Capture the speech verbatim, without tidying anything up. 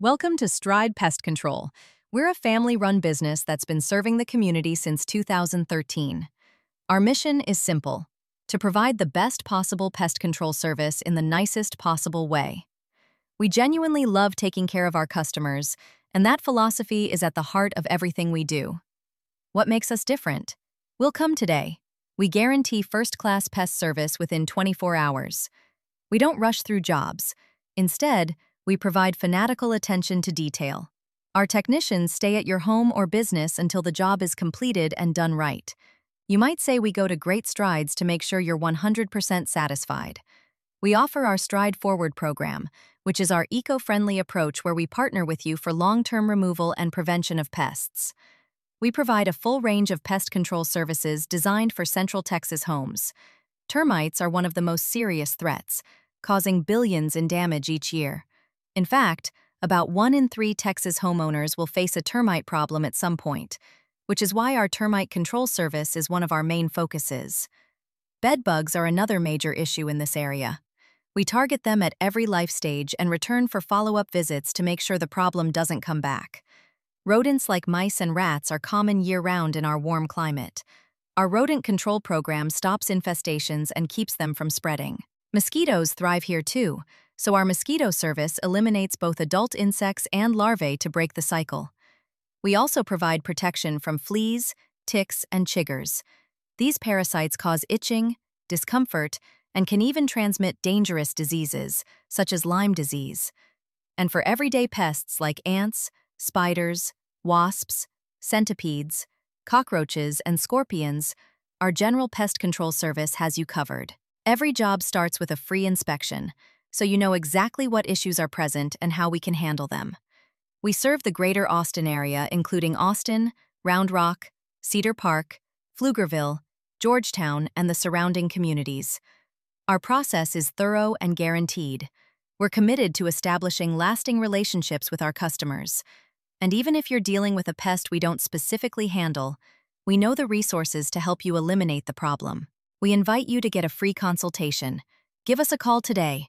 Welcome to Stride Pest Control. We're a family-run business that's been serving the community since two thousand thirteen. Our mission is simple: to provide the best possible pest control service in the nicest possible way. We genuinely love taking care of our customers, and that philosophy is at the heart of everything we do. What makes us different? We'll come today. We guarantee first-class pest service within twenty-four hours. We don't rush through jobs. Instead, we provide fanatical attention to detail. Our technicians stay at your home or business until the job is completed and done right. You might say we go to great strides to make sure you're one hundred percent satisfied. We offer our Stride Forward program, which is our eco-friendly approach where we partner with you for long-term removal and prevention of pests. We provide a full range of pest control services designed for Central Texas homes. Termites are one of the most serious threats, causing billions in damage each year. In fact, about one in three Texas homeowners will face a termite problem at some point, which is why our termite control service is one of our main focuses. Bedbugs are another major issue in this area. We target them at every life stage and return for follow-up visits to make sure the problem doesn't come back. Rodents like mice and rats are common year-round in our warm climate. Our rodent control program stops infestations and keeps them from spreading. Mosquitoes thrive here too, so our mosquito service eliminates both adult insects and larvae to break the cycle. We also provide protection from fleas, ticks, and chiggers. These parasites cause itching, discomfort, and can even transmit dangerous diseases, such as Lyme disease. And for everyday pests like ants, spiders, wasps, centipedes, cockroaches, and scorpions, our general pest control service has you covered. Every job starts with a free inspection, so you know exactly what issues are present and how we can handle them. We serve the greater Austin area, including Austin, Round Rock, Cedar Park, Pflugerville, Georgetown, and the surrounding communities. Our process is thorough and guaranteed. We're committed to establishing lasting relationships with our customers. And even if you're dealing with a pest we don't specifically handle, we know the resources to help you eliminate the problem. We invite you to get a free consultation. Give us a call today.